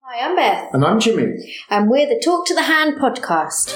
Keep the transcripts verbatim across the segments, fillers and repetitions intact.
Hi, I'm Beth. And I'm Jimmy. And we're the Talk to the Hand podcast.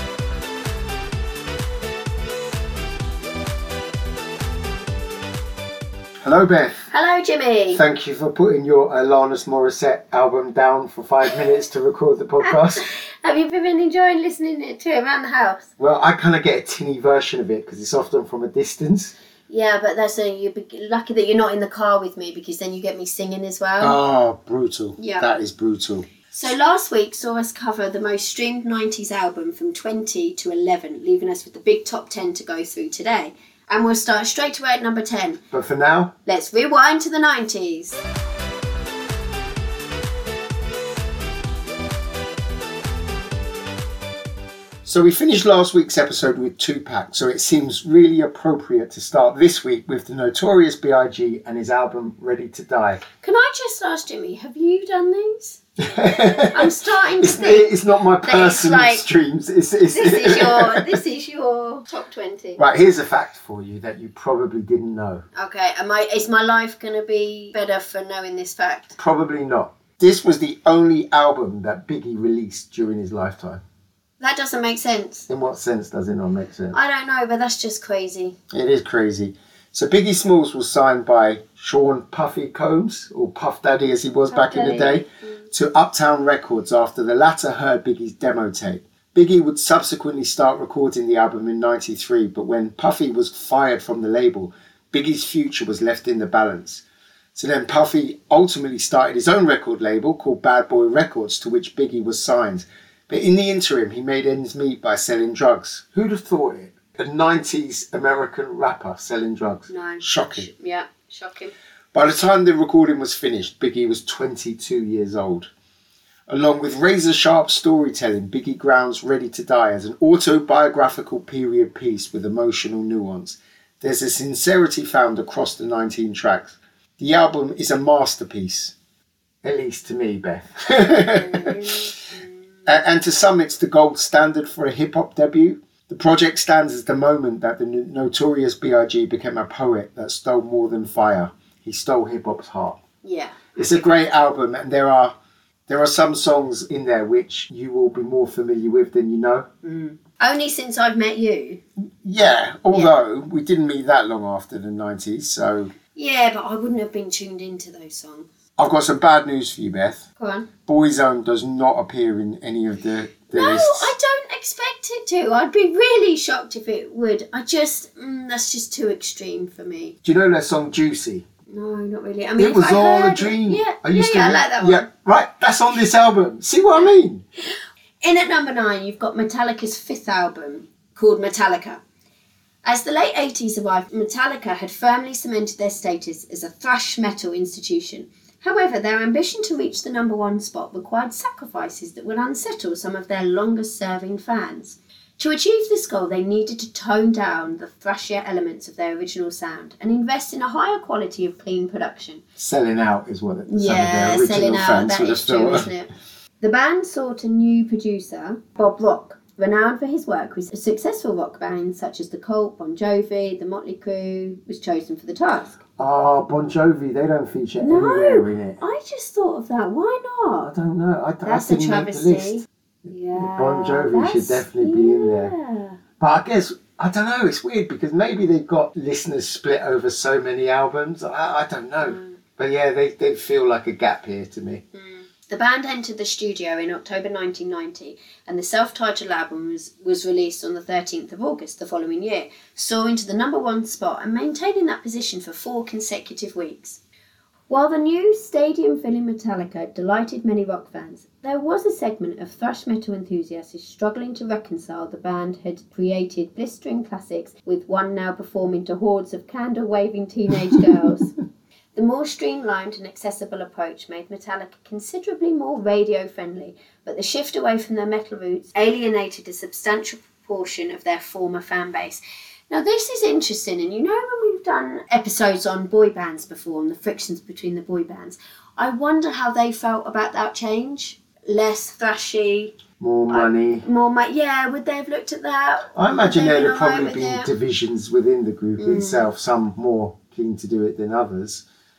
Hello, Beth. Hello, Jimmy. Thank you for putting your Alanis Morissette album down for five minutes to record the podcast. Have you been enjoying listening to it around the house? Well, I kind of get a tinny version of it because it's often from a distance. Yeah, but that's a, you're lucky that you're not in the car with me because then you get me singing as well. Oh, brutal. Yeah. That is brutal. So last week saw us cover the most streamed nineties album from twenty to eleven, leaving us with the big top ten to go through today. And we'll start straight away at number ten. But for now, let's rewind to the nineties. So we finished last week's episode with Tupac, so it seems really appropriate to start this week with the Notorious B I G and his album Ready to Die. Can I just ask Jimmy, have you done these? I'm starting to it's, think it's not my personal like, streams. It's, it's, this is your this is your top twenty. Right, here's a fact for you that you probably didn't know. Okay, am I? Is my life going to be better for knowing this fact? Probably not. This was the only album that Biggie released during his lifetime. That doesn't make sense. In what sense does it not make sense? I don't know, but that's just crazy. It is crazy. So Biggie Smalls was signed by Sean Puffy Combs, or Puff Daddy as he was Puff back Daddy. in the day, mm. to Uptown Records after the latter heard Biggie's demo tape. Biggie would subsequently start recording the album in ninety-three, but when Puffy was fired from the label, Biggie's future was left in the balance. So then Puffy ultimately started his own record label called Bad Boy Records, to which Biggie was signed. But in the interim, he made ends meet by selling drugs. Who'd have thought it? A nineties American rapper selling drugs. No. Shocking. Sh- yeah, shocking. By the time the recording was finished, Biggie was twenty-two years old. Along with razor-sharp storytelling, Biggie grounds Ready to Die as an autobiographical period piece with emotional nuance. There's a sincerity found across the nineteen tracks. The album is a masterpiece. At least to me, Beth. And to some, it's the gold standard for a hip-hop debut. The project stands as the moment that the Notorious B I G became a poet that stole more than fire. He stole hip-hop's heart. Yeah. It's a great album, and there are there are some songs in there which you will be more familiar with than you know. Mm. Only since I've met you. Yeah, although yeah. we didn't meet that long after the nineties, so... Yeah, but I wouldn't have been tuned into those songs. I've got some bad news for you, Beth. Go on. Boyzone does not appear in any of the, the no, lists. I don't expect it to. I'd be really shocked if it would. I just, mm, that's just too extreme for me. Do you know their song Juicy? No, not really. I mean, it was I all heard a dream. It, yeah, I used yeah, to yeah, I like that one. Yeah, right, that's on this album. See what I mean? In at number nine, you've got Metallica's fifth album, called Metallica. As the late eighties arrived, Metallica had firmly cemented their status as a thrash metal institution. However, their ambition to reach the number one spot required sacrifices that would unsettle some of their longest-serving fans. To achieve this goal, they needed to tone down the thrashier elements of their original sound and invest in a higher quality of clean production. Selling out is what some yeah, of their original selling out, fans that would have is true, thought. isn't it? The band sought a new producer, Bob Rock, renowned for his work with successful rock bands such as The Cult, Bon Jovi, The Motley Crue, was chosen for the task. Oh, Bon Jovi, they don't feature no, anywhere in it. I just thought of that. Why not? I don't know. I, That's I a didn't make the travesty. list. Yeah, Bon Jovi should definitely be yeah. in there. But I guess, I don't know, it's weird because maybe they've got listeners split over so many albums. I, I don't know. Mm. But yeah, they, they feel like a gap here to me. Mm. The band entered the studio in October nineteen ninety and the self-titled album was, was released on the thirteenth of August the following year, soaring to the number one spot and maintaining that position for four consecutive weeks. While the new stadium-filling Metallica delighted many rock fans, there was a segment of thrash metal enthusiasts struggling to reconcile the band had created blistering classics with one now performing to hordes of candle-waving teenage girls. The more streamlined and accessible approach made Metallica considerably more radio-friendly, but the shift away from their metal roots alienated a substantial proportion of their former fan base. Now, this is interesting, and you know when we've done episodes on boy bands before and the frictions between the boy bands, I wonder how they felt about that change. Less thrashy. More money. Uh, more money. Yeah, would they have looked at that? I imagine Would there they would have been probably alright be with it? divisions within the group Mm. itself, some more keen to do it than others.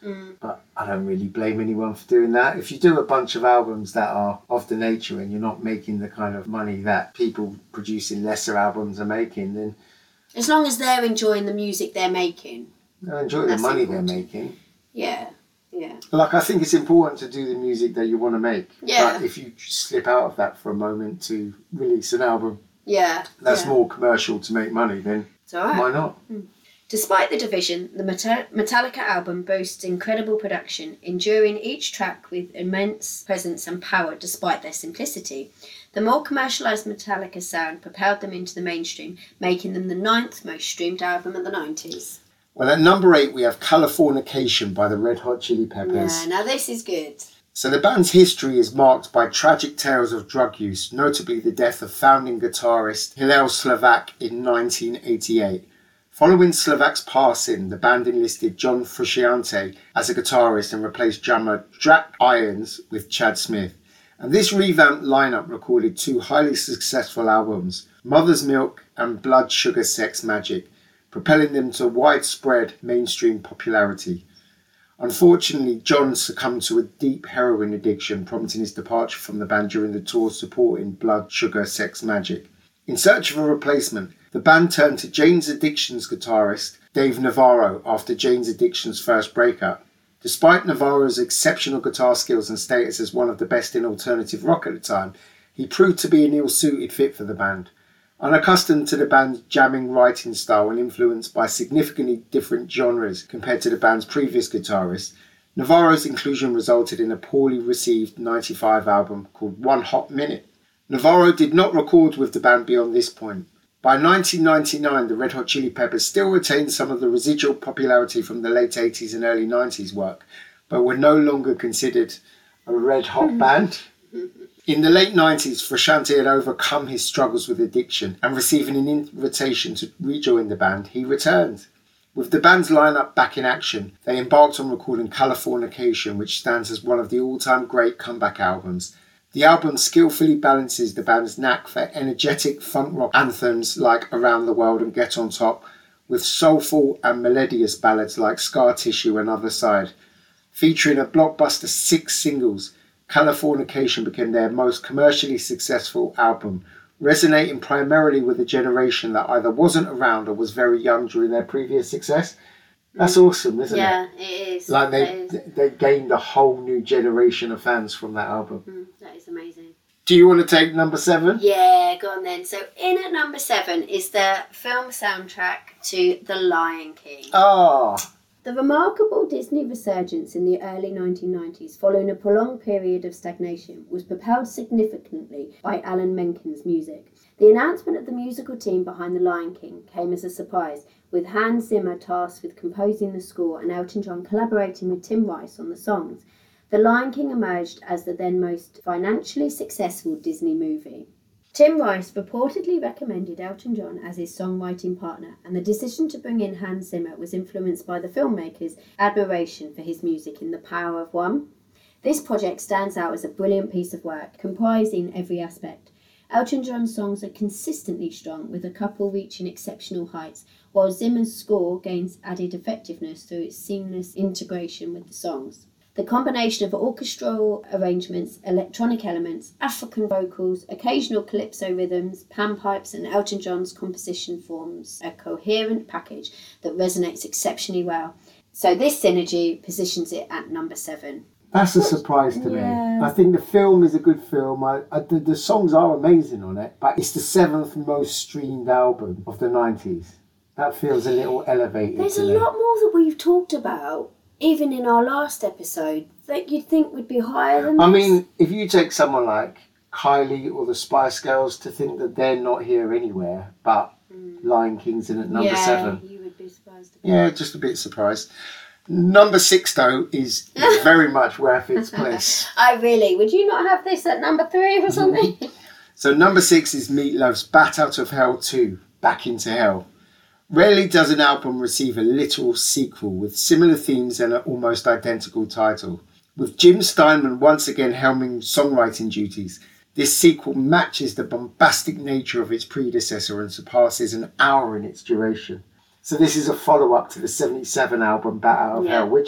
Mm. But I don't really blame anyone for doing that. If you do a bunch of albums that are of the nature and you're not making the kind of money that people producing lesser albums are making, then... As long as they're enjoying the music they're making. They enjoy the money important. They're making. Yeah, yeah. Like, I think it's important to do the music that you want to make. Yeah. But if you slip out of that for a moment to release an album yeah, that's yeah. more commercial to make money, then it's all right. Why not? Mm. Despite the division, the Metallica album boasts incredible production, enduring each track with immense presence and power despite their simplicity. The more commercialised Metallica sound propelled them into the mainstream, making them the ninth most streamed album of the nineties. Well, at number eight, we have Californication by the Red Hot Chili Peppers. Yeah, now this is good. So the band's history is marked by tragic tales of drug use, notably the death of founding guitarist Hillel Slovak in nineteen eighty-eight. Following Slovak's passing, the band enlisted John Frusciante as a guitarist and replaced drummer Jack Irons with Chad Smith. And this revamped lineup recorded two highly successful albums, Mother's Milk and Blood Sugar Sex Magic, propelling them to widespread mainstream popularity. Unfortunately, John succumbed to a deep heroin addiction, prompting his departure from the band during the tour supporting Blood Sugar Sex Magic. In search of a replacement, the band turned to Jane's Addiction's guitarist, Dave Navarro, after Jane's Addiction's first breakup. Despite Navarro's exceptional guitar skills and status as one of the best in alternative rock at the time, he proved to be an ill-suited fit for the band. Unaccustomed to the band's jamming writing style and influenced by significantly different genres compared to the band's previous guitarist, Navarro's inclusion resulted in a poorly received ninety-five album called One Hot Minute. Navarro did not record with the band beyond this point. By nineteen ninety-nine, the Red Hot Chili Peppers still retained some of the residual popularity from the late eighties and early nineties work, but were no longer considered a red hot band. In the late nineties, Frusciante had overcome his struggles with addiction, and receiving an invitation to rejoin the band, he returned. With the band's lineup back in action, they embarked on recording Californication, which stands as one of the all-time great comeback albums. The album skillfully balances the band's knack for energetic funk rock anthems like Around the World and Get On Top, with soulful and melodious ballads like Scar Tissue and Other Side. Featuring a blockbuster six singles, Californication became their most commercially successful album, resonating primarily with a generation that either wasn't around or was very young during their previous success. That's awesome, isn't yeah, it? Yeah, it is. Like they is. they gained a whole new generation of fans from that album. Mm, that is amazing. Do you want to take number seven? Yeah, go on then. So in at number seven is the film soundtrack to The Lion King. Oh. The remarkable Disney resurgence in the early nineteen nineties, following a prolonged period of stagnation, was propelled significantly by Alan Menken's music. The announcement of the musical team behind The Lion King came as a surprise, with Hans Zimmer tasked with composing the score and Elton John collaborating with Tim Rice on the songs. The Lion King emerged as the then most financially successful Disney movie. Tim Rice reportedly recommended Elton John as his songwriting partner, and the decision to bring in Hans Zimmer was influenced by the filmmaker's admiration for his music in The Power of One. This project stands out as a brilliant piece of work, comprising every aspect. Elton John's songs are consistently strong, with a couple reaching exceptional heights, while Zimmer's score gains added effectiveness through its seamless integration with the songs. The combination of orchestral arrangements, electronic elements, African vocals, occasional calypso rhythms, panpipes and Elton John's composition forms a coherent package that resonates exceptionally well. So this synergy positions it at number seven. That's a surprise to yeah. me. I think the film is a good film. I, I, the, the songs are amazing on it, but it's the seventh most streamed album of the nineties. That feels a little elevated. There's to a me. lot more that we've talked about, even in our last episode, that you'd think would be higher than I this. mean, if you take someone like Kylie or the Spice Girls, to think that they're not here anywhere, but mm. Lion King's in at number yeah, seven. You would be surprised. Yeah, just a bit surprised. Number six, though, is very much worth its place. I really, would you not have this at number three or something? So number six is Meat Loaf's Bat Out of Hell two, Back into Hell. Rarely does an album receive a literal sequel with similar themes and an almost identical title. With Jim Steinman once again helming songwriting duties, this sequel matches the bombastic nature of its predecessor and surpasses an hour in its duration. So this is a follow-up to the seventy-seven album Bat Out of yeah. Hell, which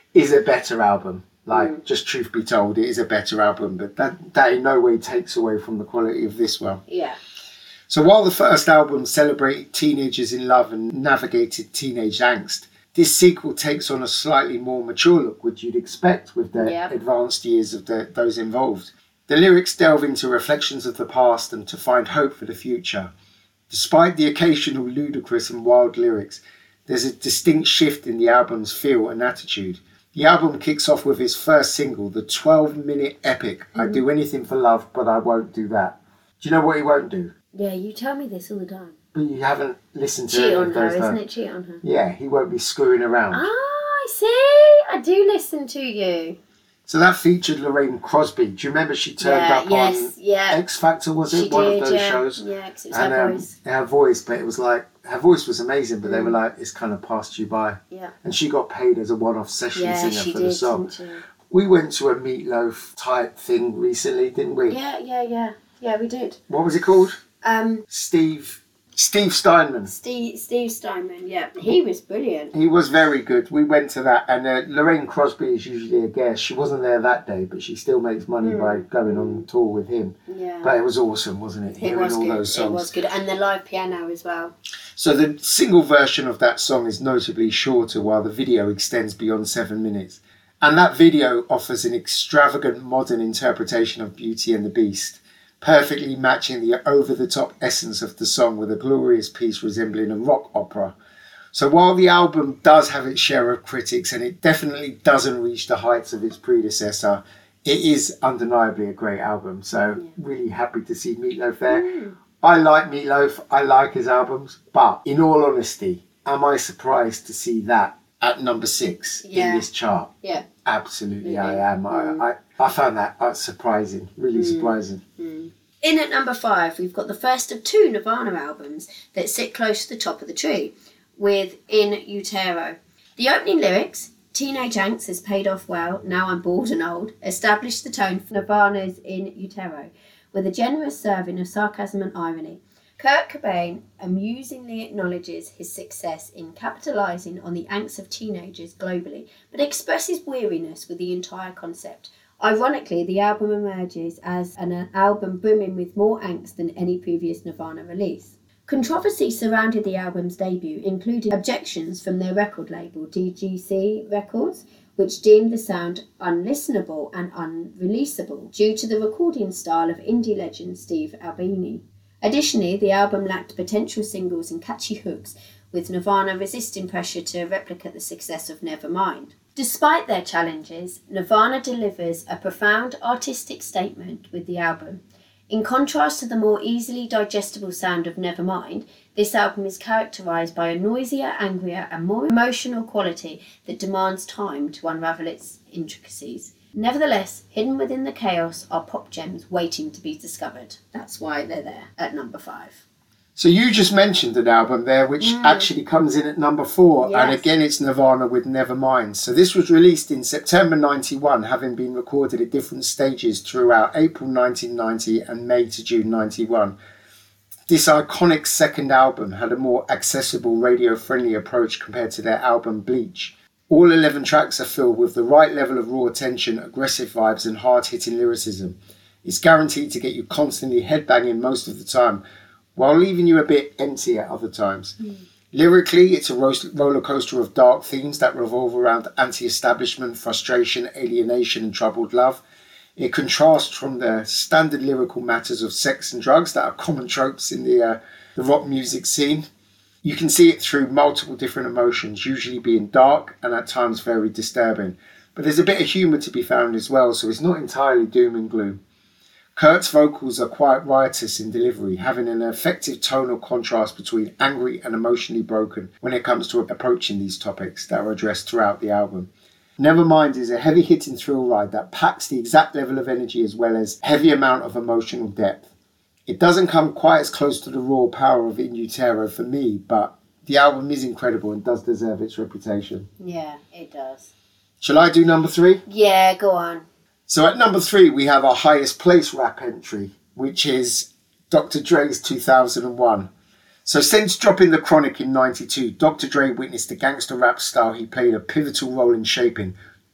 is a better album. Like, Mm. just truth be told, it is a better album, but that, that in no way takes away from the quality of this one. Yeah. So while the first album celebrated teenagers in love and navigated teenage angst, this sequel takes on a slightly more mature look, which you'd expect with the Yep. advanced years of the, those involved. The lyrics delve into reflections of the past and to find hope for the future. Despite the occasional ludicrous and wild lyrics, there's a distinct shift in the album's feel and attitude. The album kicks off with his first single, the twelve-minute epic, mm-hmm. I Do Anything for Love, But I Won't Do That. Do you know what he won't do? Yeah, you tell me this all the time. But you haven't listened to Cheat any on of her, those, isn't though. it? Cheat on her. Yeah, he won't be screwing around. Ah, I see. I do listen to you. So that featured Lorraine Crosby. Do you remember she turned Yeah, up yes, on yeah. X Factor, was it? She One did, of those yeah. shows? Yeah, because it was and, her um, voice. Her voice, but it was like, her voice was amazing, but Mm. they were like, it's kind of passed you by. Yeah. And she got paid as a one-off session Yeah, singer she for did, the song. didn't she? We went to a Meatloaf type thing recently, didn't we? Yeah, yeah, yeah. Yeah, we did. What was it called? Um, Steve Steve Steinman. Steve Steve Steinman, yeah. He was brilliant. He was very good. We went to that, and uh, Lorraine Crosby is usually a guest. She wasn't there that day, but she still makes money Mm. by going on tour with him. Yeah. But it was awesome, wasn't it? It Hearing was all good. those songs. It was good. And the live piano as well. So the single version of that song is notably shorter, while the video extends beyond seven minutes. And that video offers an extravagant modern interpretation of Beauty and the Beast, perfectly matching the over-the-top essence of the song with a glorious piece resembling a rock opera. So while the album does have its share of critics and it definitely doesn't reach the heights of its predecessor, it is undeniably a great album. So Yeah. really happy to see Meatloaf there. Mm. I like Meatloaf, I like his albums, but in all honesty, am I surprised to see that at number six Yeah. in this chart? Yeah. Absolutely, Really? I am. Mm. I, I, I found that uh, surprising, really Mm. surprising. Mm. In at number five, we've got the first of two Nirvana albums that sit close to the top of the tree, with In Utero. The opening lyrics, Teenage Angst has paid off well, now I'm bored and old, established the tone for Nirvana's In Utero, with a generous serving of sarcasm and irony. Kurt Cobain amusingly acknowledges his success in capitalising on the angst of teenagers globally, but expresses weariness with the entire concept. Ironically, the album emerges as an album brimming with more angst than any previous Nirvana release. Controversy surrounded the album's debut, including objections from their record label, D G C Records, which deemed the sound unlistenable and unreleasable due to the recording style of indie legend Steve Albini. Additionally, the album lacked potential singles and catchy hooks, with Nirvana resisting pressure to replicate the success of Nevermind. Despite their challenges, Nirvana delivers a profound artistic statement with the album. In contrast to the more easily digestible sound of Nevermind, this album is characterised by a noisier, angrier and more emotional quality that demands time to unravel its intricacies. Nevertheless, hidden within the chaos are pop gems waiting to be discovered. That's why they're there at number five. So you just mentioned an album there which Mm. actually comes in at number four, and Yes. again it's Nirvana with Nevermind. So this was released in September ninety-one, having been recorded at different stages throughout April nineteen ninety and May to June ninety-one. This iconic second album had a more accessible, radio-friendly approach compared to their album Bleach. All eleven tracks are filled with the right level of raw tension, aggressive vibes and hard-hitting lyricism. It's guaranteed to get you constantly headbanging most of the time, while leaving you a bit empty at other times. Mm. Lyrically, it's a roller coaster of dark themes that revolve around anti-establishment, frustration, alienation and troubled love. It contrasts from the standard lyrical matters of sex and drugs that are common tropes in the, uh, the rock music scene. You can see it through multiple different emotions, usually being dark and at times very disturbing. But there's a bit of humour to be found as well, so it's not entirely doom and gloom. Kurt's vocals are quite riotous in delivery, having an effective tonal contrast between angry and emotionally broken when it comes to approaching these topics that are addressed throughout the album. Nevermind is a heavy-hitting thrill ride that packs the exact level of energy as well as heavy amount of emotional depth. It doesn't come quite as close to the raw power of In Utero for me, but the album is incredible and does deserve its reputation. Yeah, it does. Shall I do number three? Yeah, go on. So at number three, we have our highest place rap entry, which is Doctor Dre's two thousand one. So since dropping The Chronic in ninety-two, Doctor Dre witnessed the gangster rap style he played a pivotal role in shaping,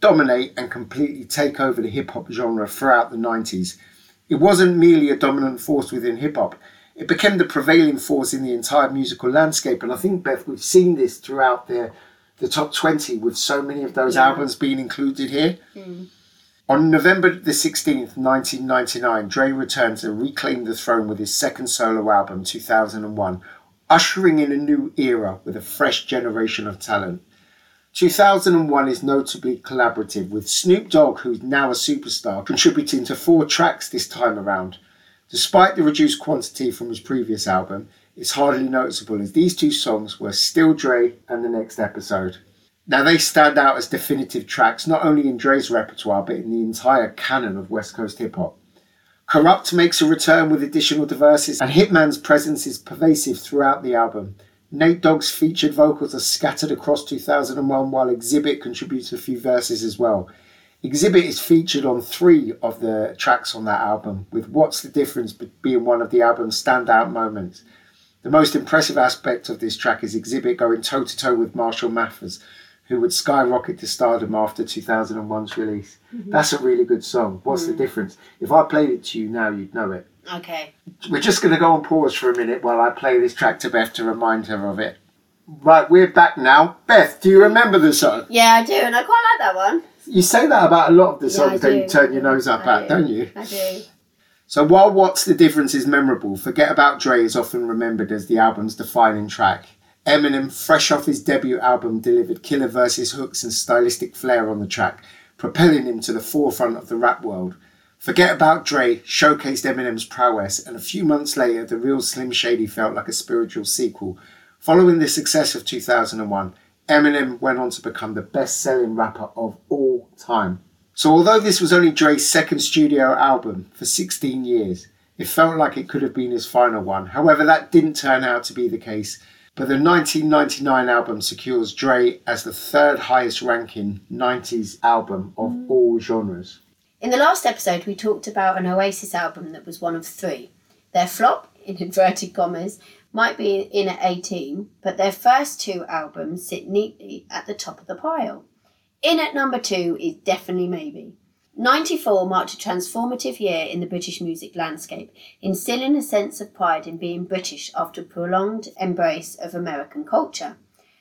dominate and completely take over the hip-hop genre throughout the nineties. It wasn't merely a dominant force within hip-hop. It became the prevailing force in the entire musical landscape. And I think, Beth, we've seen this throughout the, the top twenty with so many of those yeah. albums being included here. Mm. On November the sixteenth, nineteen ninety-nine, Dre returned to reclaim the throne with his second solo album, two thousand one, ushering in a new era with a fresh generation of talent. two thousand one is notably collaborative, with Snoop Dogg, who's now a superstar, contributing to four tracks this time around. Despite the reduced quantity from his previous album, it's hardly noticeable as these two songs were Still Dre and The Next Episode. Now they stand out as definitive tracks not only in Dre's repertoire but in the entire canon of West Coast hip-hop. Corrupt makes a return with additional verses, and Hitman's presence is pervasive throughout the album. Nate Dogg's featured vocals are scattered across two thousand one, while Exhibit contributes a few verses as well. Exhibit is featured on three of the tracks on that album, with What's the Difference being one of the album's standout moments. The most impressive aspect of this track is Exhibit going toe-to-toe with Marshall Mathers, who would skyrocket to stardom after two thousand one's release. Mm-hmm. That's a really good song. What's mm. the Difference? If I played it to you now, you'd know it. Okay. We're just going to go on pause for a minute while I play this track to Beth to remind her of it. Right, we're back now. Beth, do you remember the song? Yeah, I do, and I quite like that one. You say that about a lot of the songs yeah, that you turn your nose up I at, do. don't you? I do. So while What's the Difference is memorable, Forget About Dre is often remembered as the album's defining track. Eminem, fresh off his debut album, delivered killer verses, hooks and stylistic flair on the track, propelling him to the forefront of the rap world. Forget About Dre showcased Eminem's prowess, and a few months later, The Real Slim Shady felt like a spiritual sequel. Following the success of two thousand one, Eminem went on to become the best-selling rapper of all time. So although this was only Dre's second studio album for sixteen years, it felt like it could have been his final one. However, that didn't turn out to be the case. But the nineteen ninety-nine album secures Dre as the third highest ranking nineties album of mm. all genres. In the last episode, we talked about an Oasis album that was one of three. Their flop, in inverted commas, might be in at eighteen, but their first two albums sit neatly at the top of the pile. In at number two is Definitely Maybe. ninety-four marked a transformative year in the British music landscape, instilling a sense of pride in being British after a prolonged embrace of American culture.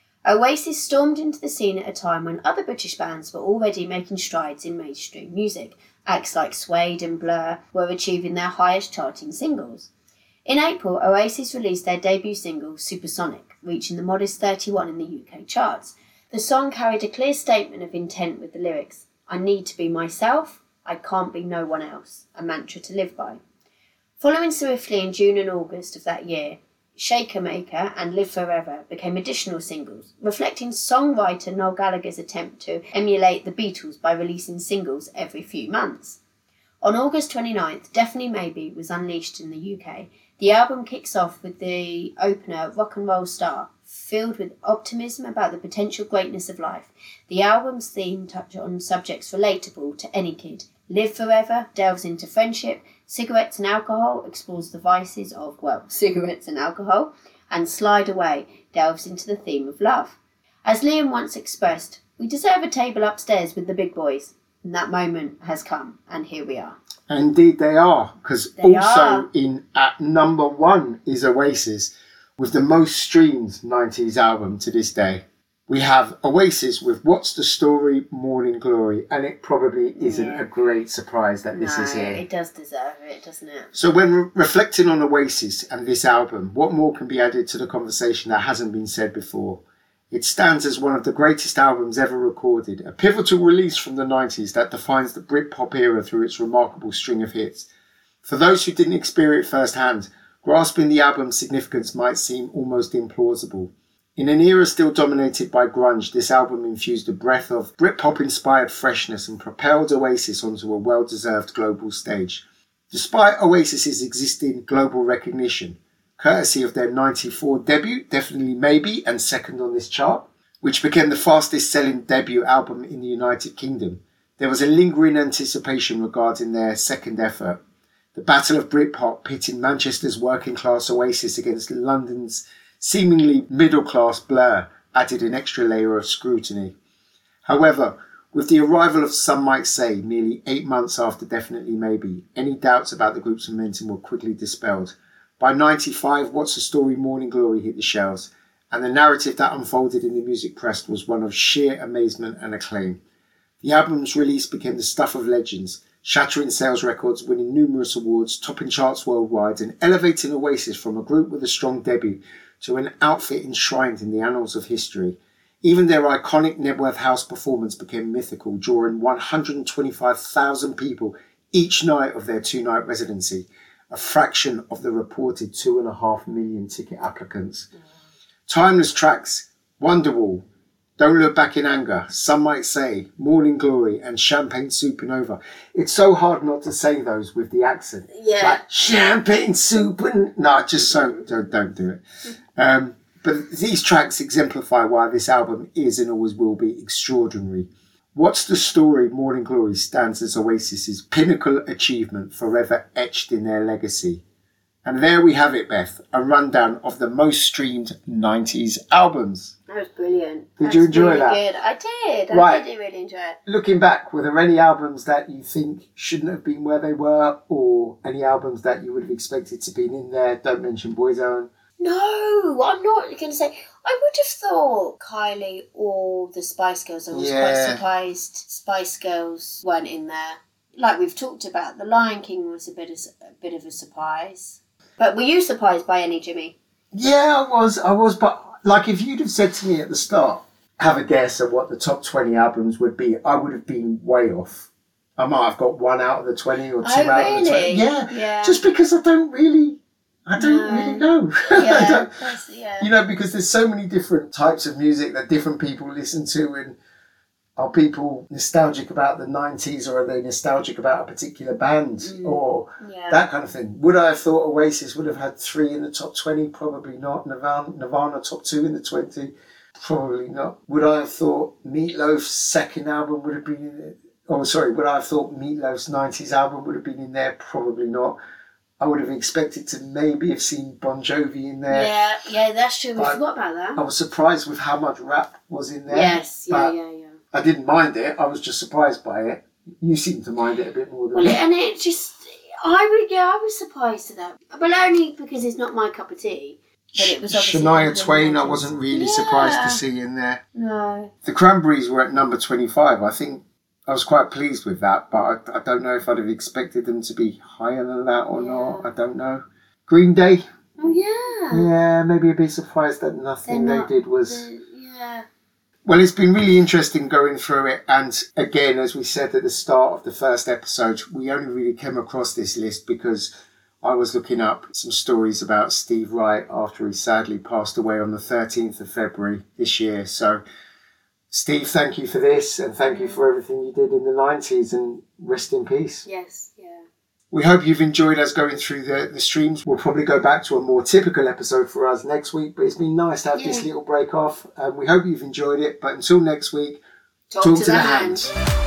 Oasis stormed into the scene at a time when other British bands were already making strides in mainstream music. Acts like Suede and Blur were achieving their highest charting singles. In April, Oasis released their debut single, Supersonic, reaching the modest thirty-one in the U K charts. The song carried a clear statement of intent with the lyrics, I need to be myself, I can't be no one else, a mantra to live by. Following swiftly in June and August of that year, Shaker Maker and Live Forever became additional singles, reflecting songwriter Noel Gallagher's attempt to emulate the Beatles by releasing singles every few months. On August twenty-ninth, Definitely Maybe was unleashed in the U K. The album kicks off with the opener Rock and Roll Star, filled with optimism about the potential greatness of life. The album's theme touches on subjects relatable to any kid. Live Forever delves into friendship, Cigarettes and Alcohol explores the vices of, well, cigarettes and alcohol, and Slide Away delves into the theme of love. As Liam once expressed, we deserve a table upstairs with the big boys. And that moment has come, and here we are. Indeed they are, because also are. in at number one is Oasis, with the most streamed nineties album to this day. We have Oasis with What's the Story, Morning Glory, and it probably isn't yeah. a great surprise that this no, is here. It does deserve it, doesn't it? So when re- reflecting on Oasis and this album, what more can be added to the conversation that hasn't been said before? It stands as one of the greatest albums ever recorded, a pivotal release from the nineties that defines the Britpop era through its remarkable string of hits. For those who didn't experience it firsthand, grasping the album's significance might seem almost implausible. In an era still dominated by grunge, this album infused a breath of Britpop-inspired freshness and propelled Oasis onto a well-deserved global stage. Despite Oasis's existing global recognition, courtesy of their ninety-four debut, Definitely Maybe, and second on this chart, which became the fastest-selling debut album in the United Kingdom, there was a lingering anticipation regarding their second effort. The Battle of Britpop pitting Manchester's working-class Oasis against London's seemingly middle-class Blur added an extra layer of scrutiny. However, With the arrival of Some Might Say, nearly eight months after Definitely Maybe, any doubts about the group's momentum were quickly dispelled. By ninety-five, What's the Story, Morning Glory hit the shelves, and the narrative that unfolded in the music press was one of sheer amazement and acclaim. The album's release became the stuff of legends, shattering sales records, winning numerous awards, topping charts worldwide, and elevating Oasis from a group with a strong debut to an outfit enshrined in the annals of history. Even their iconic Nebworth House performance became mythical, drawing one hundred twenty-five thousand people each night of their two-night residency, a fraction of the reported two and a half million ticket applicants. Mm. Timeless tracks, Wonderwall, Don't Look Back in Anger, Some Might Say, Morning Glory, and Champagne Supernova. It's so hard not to say those with the accent. Yeah. Like, Champagne Supernova. No, just so, don't, don't do it. Um, but these tracks exemplify why this album is and always will be extraordinary. What's the Story, Morning Glory stands as Oasis's pinnacle achievement, forever etched in their legacy. And there we have it, Beth, a rundown of the most streamed nineties albums. That was brilliant. Did That's you enjoy really that? Good. I did. I Right. did really enjoy it. Looking back, were there any albums that you think shouldn't have been where they were, or any albums that you would have expected to be in there? Don't mention Boyzone. No, I'm not going to say. I would have thought Kylie or the Spice Girls. I was Yeah. quite surprised Spice Girls weren't in there. Like we've talked about, The Lion King was a bit of, a bit of a surprise. But were you surprised by any, Jimmy? Yeah, I was. I was, but like if you'd have said to me at the start, have a guess at what the top twenty albums would be, I would have been way off. I might have got one out of the twenty or two Oh, out of the twenty. really? Yeah, Yeah. just because I don't really, I don't No. really know. I Yeah, don't- that's, yeah. You know, because there's so many different types of music that different people listen to, and are people nostalgic about the nineties, or are they nostalgic about a particular band, Mm. or Yeah. that kind of thing? Would I have thought Oasis would have had three in the top twenty? Probably not. Nirvana, Nirvana top two in the twenty? Probably not. Would I have thought Meatloaf's second album would have been in it? Oh, sorry, would I have thought Meatloaf's nineties album would have been in there? Probably not. I would have expected to maybe have seen Bon Jovi in there. Yeah, yeah, that's true. We I- forgot about that. I was surprised with how much rap was in there. Yes, yeah, but yeah, yeah. I didn't mind it. I was just surprised by it. You seem to mind it a bit more than Well, me. and it just, I would, yeah, I was surprised at that. But only because it's not my cup of tea. But it was obviously one Shania of the Twain, I legends. wasn't really Yeah. surprised to see in there. No. The Cranberries were at number twenty-five. I think I was quite pleased with that, but I, I don't know if I'd have expected them to be higher than that or Yeah. not. I don't know. Green Day, Oh, yeah. yeah, maybe a bit surprised that nothing They're they not did was... the- yeah. Well, it's been really interesting going through it. And again, as we said at the start of the first episode, we only really came across this list because I was looking up some stories about Steve Wright after he sadly passed away on the thirteenth of February this year. So, Steve, thank you for this, and thank you for everything you did in the nineties, and rest in peace. Yes, yeah. We hope you've enjoyed us going through the, the streams. We'll probably go back to a more typical episode for us next week, but it's been nice to have Yeah. this little break off. Um, we hope you've enjoyed it, but until next week, Talk, talk to, to the, the hand. hand.